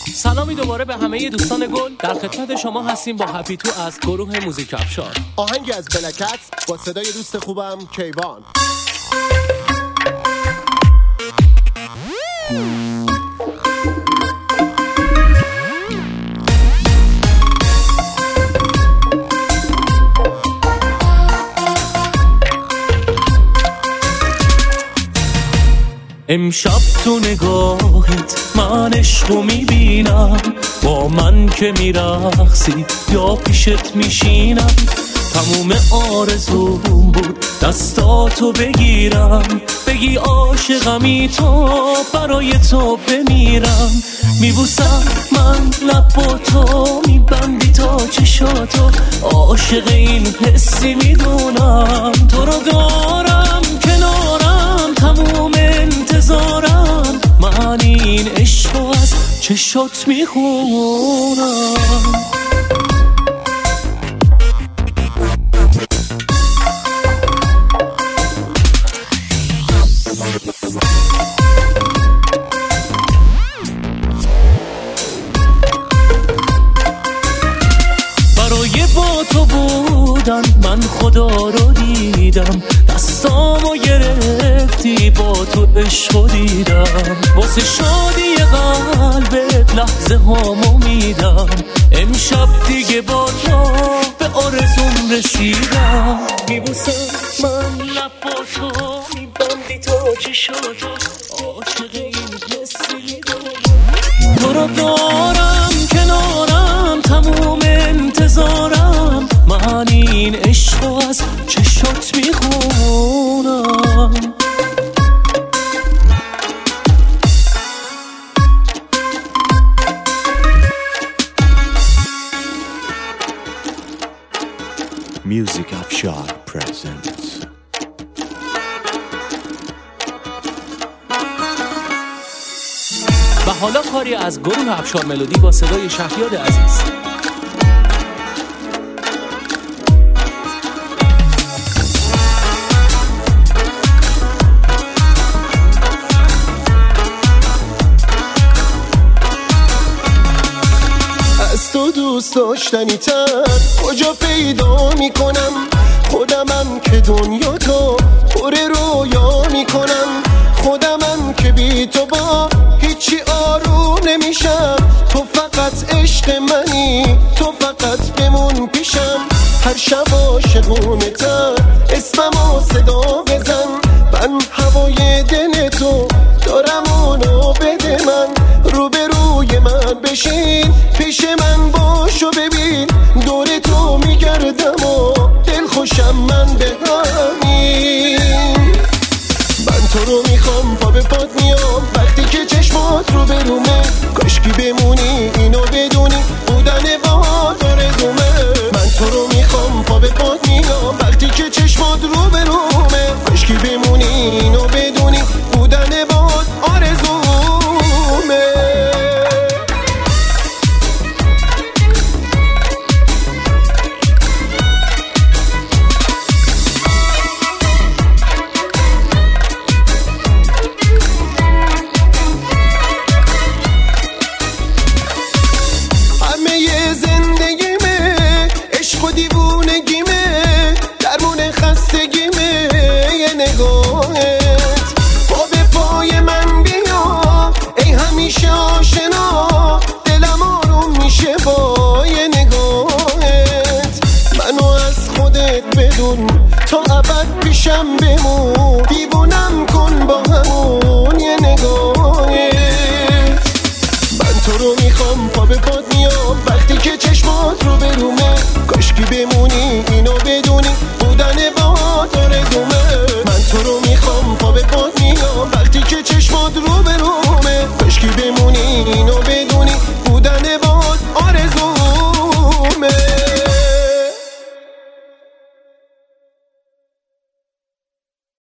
سلامی دوباره به همه دوستان گل. در خدمت شما هستیم با هپی تو از گروه موزیک افشار. آهنگی از بلکت با صدای دوست خوبم کیوان. امشب تو نگاهت من عشقو میبینم، با من که میرقصی یا پیشت میشینم. تموم آرزوم بود دستاتو بگیرم، بگی عاشقمی تو برای تو بمیرم. میبوسم من لب با تو، میبندی تا چشاتو، عاشق این حسی میدونم. تو رو دارم کنارم، تموم انتظارم، من این عشقو از چشات میخونم. برای با تو بودن من خدا رو دیدم، دستامو گرفتی با تو عشقو دیدم. واسه شادی قلبت لحظه هامو میدم، امشب دیگه با تو به آرزوم رسیدم. میبوسم من لب با تو، میبندی تا چشاتو، عاشق این حسی میدونم. تو رو دارم کنارم، تموم انتظارم، من این عشقو از چشات میخونم. Music Afshar presents. و حالا کاری از گروه افشار ملودی با صدای شهریار عزیز. از تو دوست داشتنی تر کجا پیدا میکنم؟ خودمم که دنیا تو پر رویا میکنم، خودمم که بی تو با هیچی آروم نمیشم. تو فقط عشق منی، تو فقط بمون پیشم. هر شب عاشقونه تر اسممو صدا بزن، من هوای دل تو دارم اونو بده من. روبروی من بشین، پیش من باش و ببین، دور تو میگردم و دل خوشم من به همین. من تو رو میخوام، پا به پات میام وقتی که چشمات رو برومه. کاشکی بمونی اینو بدونی، بودن باهات آرزومه. من تو رو میخوام، پا به پات میام وقتی که چشمات رو برومه. کاشکی بمونی اینو بدونی، بودن باهات آرزومه. تا ابد پیشم بمون، دیوونم کن با همون یه نگاهت. من تو رو میخوام، پا به پات میام وقتی که چشمات رو برومه. کاشکی بمونی